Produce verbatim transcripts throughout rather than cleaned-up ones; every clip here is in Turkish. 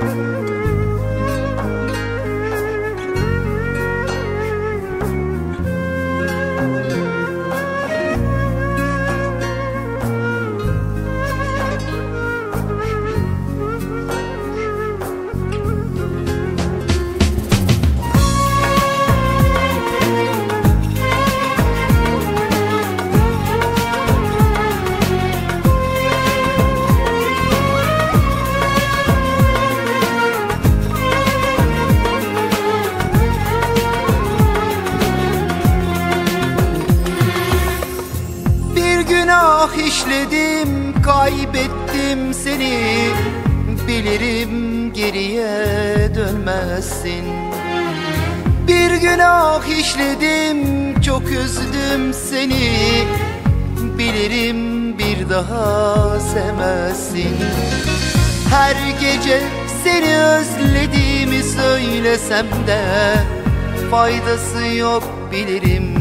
Günah işledim, kaybettim seni. Bilirim geriye dönmezsin. Bir günah işledim, çok üzdüm seni. Bilirim bir daha sevmezsin. Her gece seni özlediğimi söylesem de faydası yok bilirim.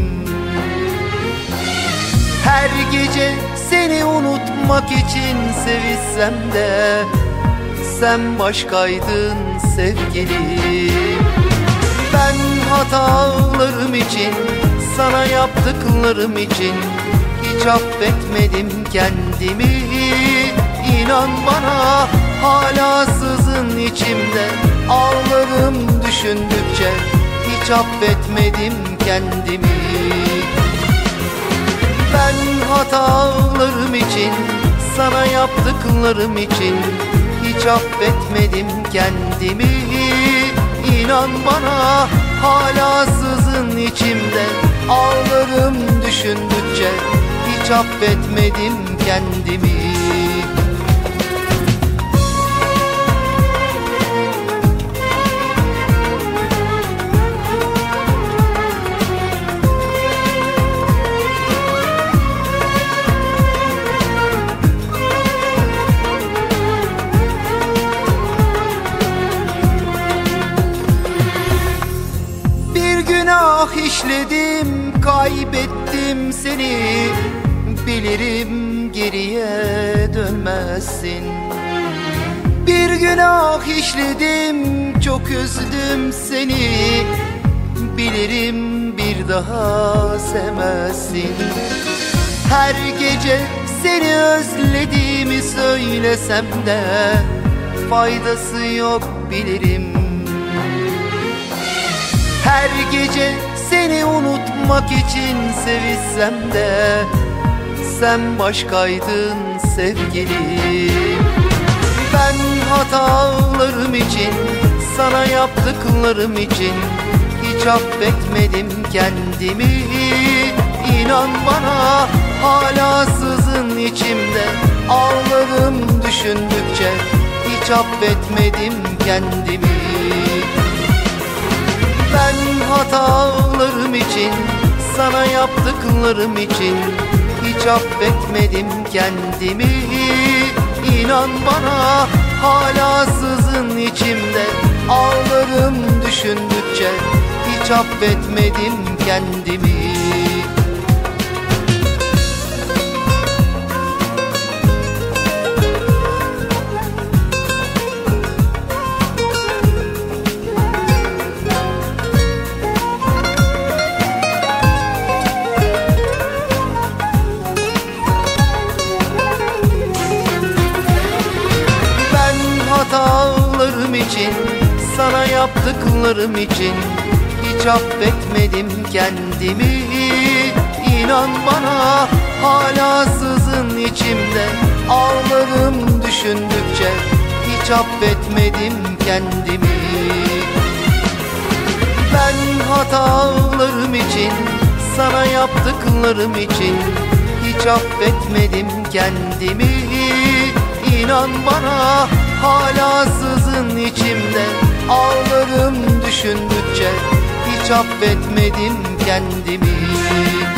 Her gece seni unutmak için sevişsem de sen başkaydın sevgilim. Ben hatalarım için, sana yaptıklarım için hiç affetmedim kendimi. İnan bana hala sızın içimde, ağlarım düşündükçe hiç affetmedim kendimi. Ben hatalarım için, sana yaptıklarım için hiç affetmedim kendimi. İnan bana hala sızın içimde, ağlarım düşündükçe hiç affetmedim kendimi. Günah işledim, kaybettim seni. Bilirim geriye dönmezsin. Bir günah işledim, çok üzdüm seni. Bilirim bir daha sevmezsin. Her gece seni özlediğimi söylesem de faydası yok bilirim. Her gece seni unutmak için sevişsem de sen başkaydın sevgilim. Ben hatalarım için, sana yaptıklarım için hiç affetmedim kendimi. İnan bana hala sızın içimde, ağlarım düşündükçe hiç affetmedim kendimi. Ben hatalarım için, sana yaptıklarım için hiç affetmedim kendimi. İnan bana hala sızın içimde, ağlarım düşündükçe hiç affetmedim kendimi. Hatalarım için, sana yaptıklarım için hiç affetmedim kendimi. İnan bana hala sızın içimde, ağlarım düşündükçe hiç affetmedim kendimi. Ben hatalarım için, sana yaptıklarım için hiç affetmedim kendimi. İnan bana hala sızın içimde, ağlarım düşündükçe hiç affetmedim kendimi.